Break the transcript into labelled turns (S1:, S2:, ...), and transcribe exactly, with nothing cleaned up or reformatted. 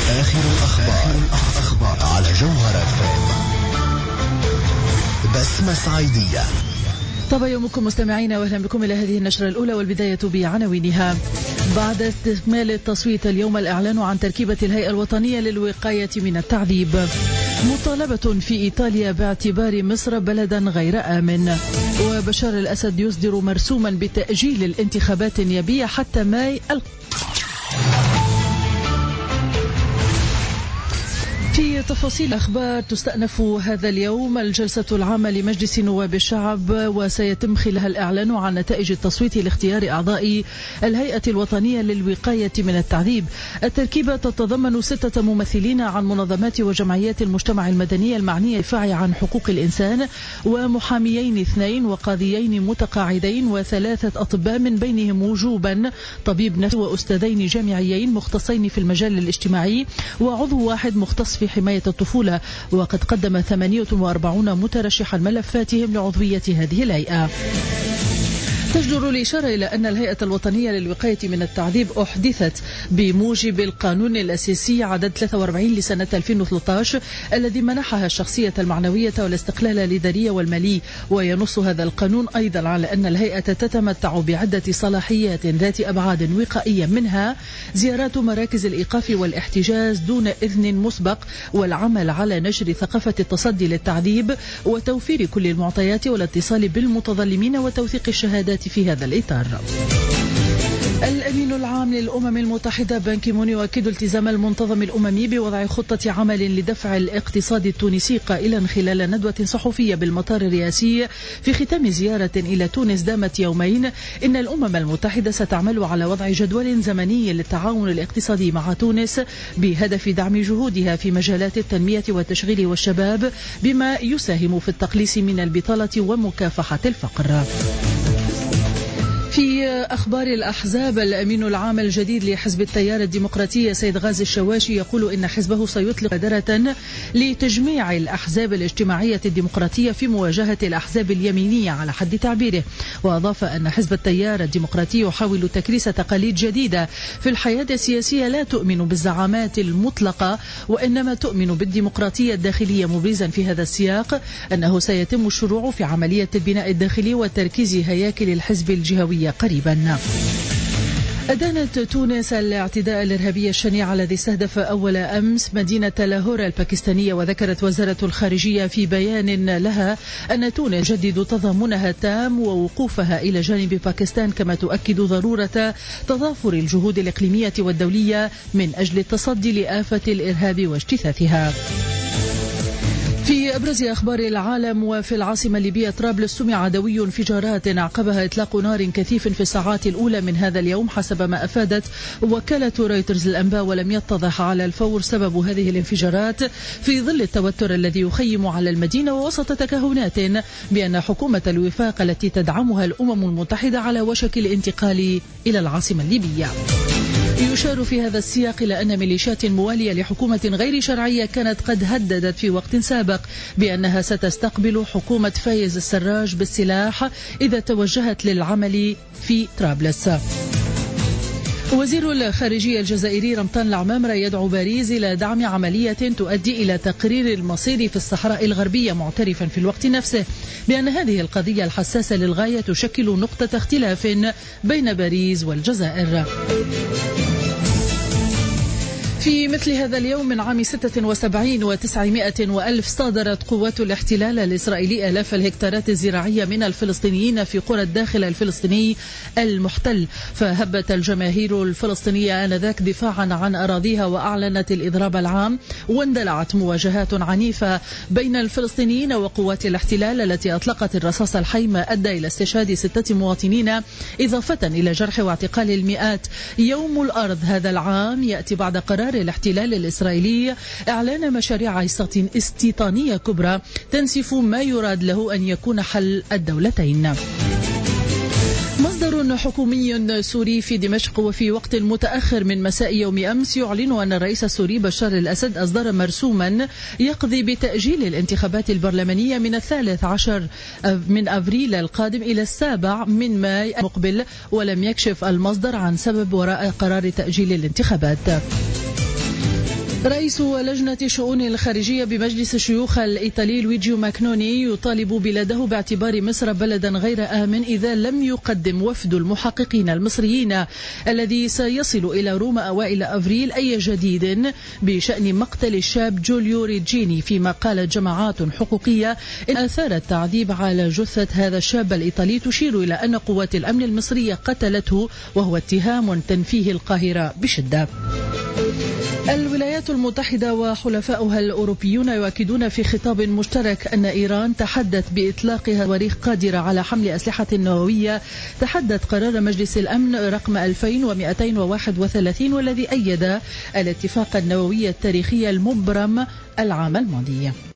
S1: آخر الأخبار, الأخبار على جوهر اف ام. بسمة صعيدية.
S2: طبعا يومكم مستمعين، واهلا بكم الى هذه النشرة الاولى، والبداية بعناوينها. بعد استكمال التصويت اليوم الاعلان عن تركيبة الهيئة الوطنية للوقاية من التعذيب. مطالبة في ايطاليا باعتبار مصر بلدا غير امن. وبشار الاسد يصدر مرسوما بتأجيل الانتخابات النيابية حتى ماي. في تفاصيل الأخبار، تستأنف هذا اليوم الجلسة العامة لمجلس نواب الشعب، وسيتم خلالها الإعلان عن نتائج التصويت لاختيار أعضاء الهيئة الوطنية للوقاية من التعذيب. التركيبة تتضمن ستة ممثلين عن منظمات وجمعيات المجتمع المدني المعنية بالدفاع عن حقوق الإنسان، ومحاميين اثنين، وقاضيين متقاعدين، وثلاثة أطباء من بينهم وجوبا طبيب نفسي وأستاذين جامعيين مختصين في المجال الاجتماعي، وعضو واحد مختص في حماية الطفولة. وقد قدم ثمانية وأربعين مترشحا ملفاتهم لعضوية هذه الهيئة. تجدر الإشارة إلى أن الهيئة الوطنية للوقاية من التعذيب أحدثت بموجب القانون الأساسي عدد ثلاثة وأربعين لسنة ألفين وثلاثة عشر الذي منحها الشخصية المعنوية والاستقلال الإداري والمالي. وينص هذا القانون أيضا على أن الهيئة تتمتع بعدة صلاحيات ذات أبعاد وقائية، منها زيارات مراكز الإيقاف والاحتجاز دون إذن مسبق، والعمل على نشر ثقافة التصدي للتعذيب، وتوفير كل المعطيات والاتصال بالمتظلمين وتوثيق الشهادات في هذا الإطار. الأمين العام للأمم المتحدة بان كي مون يؤكد التزام المنتظم الأممي بوضع خطة عمل لدفع الاقتصاد التونسي، قائلا خلال ندوة صحفية بالمطار الرئاسي في ختام زيارة إلى تونس دامت يومين إن الأمم المتحدة ستعمل على وضع جدول زمني للتعاون الاقتصادي مع تونس بهدف دعم جهودها في مجالات التنمية والتشغيل والشباب، بما يساهم في التقليص من البطالة ومكافحة الفقر. في أخبار الأحزاب، الأمين العام الجديد لحزب التيار الديمقراطي سيد غازي الشواشي يقول إن حزبه سيطلق مبادرة لتجميع الأحزاب الاجتماعية الديمقراطية في مواجهة الأحزاب اليمينية على حد تعبيره. وأضاف أن حزب التيار الديمقراطي يحاول تكريس تقاليد جديدة في الحياة السياسية لا تؤمن بالزعامات المطلقة وإنما تؤمن بالديمقراطية الداخلية، مبرزا في هذا السياق أنه سيتم الشروع في عملية البناء الداخلي وتركيز هياكل الحزب الجهوية قريبا. أدانت تونس الاعتداء الإرهابي الشنيع الذي استهدف أول أمس مدينة لاهور الباكستانية. وذكرت وزارة الخارجية في بيان لها أن تونس تجدد تضامنها التام ووقوفها إلى جانب باكستان، كما تؤكد ضرورة تضافر الجهود الإقليمية والدولية من أجل التصدي لآفة الإرهاب واجتثاثها. في أبرز أخبار العالم، وفي العاصمة الليبية طرابلس سمع دوي انفجارات عقبها إطلاق نار كثيف في الساعات الأولى من هذا اليوم حسب ما أفادت وكالة رويترز للأنباء، ولم يتضح على الفور سبب هذه الانفجارات في ظل التوتر الذي يخيم على المدينة، ووسط تكهنات بأن حكومة الوفاق التي تدعمها الأمم المتحدة على وشك الانتقال إلى العاصمة الليبية. يشار في هذا السياق إلى أن ميليشيات موالية لحكومة غير شرعية كانت قد هددت في وقت سابق بأنها ستستقبل حكومة فايز السراج بالسلاح إذا توجهت للعمل في طرابلس. وزير الخارجية الجزائري رمضان العمامرة يدعو باريس إلى دعم عملية تؤدي إلى تقرير المصير في الصحراء الغربية، معترفا في الوقت نفسه بأن هذه القضية الحساسة للغاية تشكل نقطة اختلاف بين باريس والجزائر. في مثل هذا اليوم من عام ستة وسبعين وتسعمائة وألف صادرت قوات الاحتلال الإسرائيلي آلاف الهكتارات الزراعية من الفلسطينيين في قرى الداخل الفلسطيني المحتل، فهبت الجماهير الفلسطينية آنذاك دفاعا عن أراضيها وأعلنت الإضراب العام، واندلعت مواجهات عنيفة بين الفلسطينيين وقوات الاحتلال التي أطلقت الرصاص الحي، ما أدى إلى استشهاد ستة مواطنين إضافة إلى جرح واعتقال المئات. يوم الأرض هذا العام يأتي بعد قرار الاحتلال الإسرائيلي إعلان مشاريع استيطانية كبرى تنسف ما يراد له أن يكون حل الدولتين. مصدر حكومي سوري في دمشق وفي وقت متأخر من مساء يوم أمس يعلن أن الرئيس السوري بشار الأسد أصدر مرسوما يقضي بتأجيل الانتخابات البرلمانية من الثالث عشر من أبريل القادم إلى السابع من ماي المقبل، ولم يكشف المصدر عن سبب وراء قرار تأجيل الانتخابات. رئيس لجنة شؤون الخارجية بمجلس الشيوخ الإيطالي لويجيو ماكنوني يطالب بلاده باعتبار مصر بلدا غير آمن إذا لم يقدم وفد المحققين المصريين الذي سيصل إلى روما أوائل أفريل أي جديد بشأن مقتل الشاب جوليو ريجيني، فيما قالت جماعات حقوقية إن آثار التعذيب على جثة هذا الشاب الإيطالي تشير إلى أن قوات الأمن المصرية قتلته، وهو اتهام تنفيه القاهرة بشدة. الولايات المتحدة وحلفاؤها الأوروبيون يؤكدون في خطاب مشترك أن إيران تحدت بإطلاقها صواريخ قادرة على حمل أسلحة نووية تحدت قرار مجلس الأمن رقم ألفين ومئتين وواحد وثلاثين والذي أيد الاتفاق النووي التاريخي المبرم العام الماضي.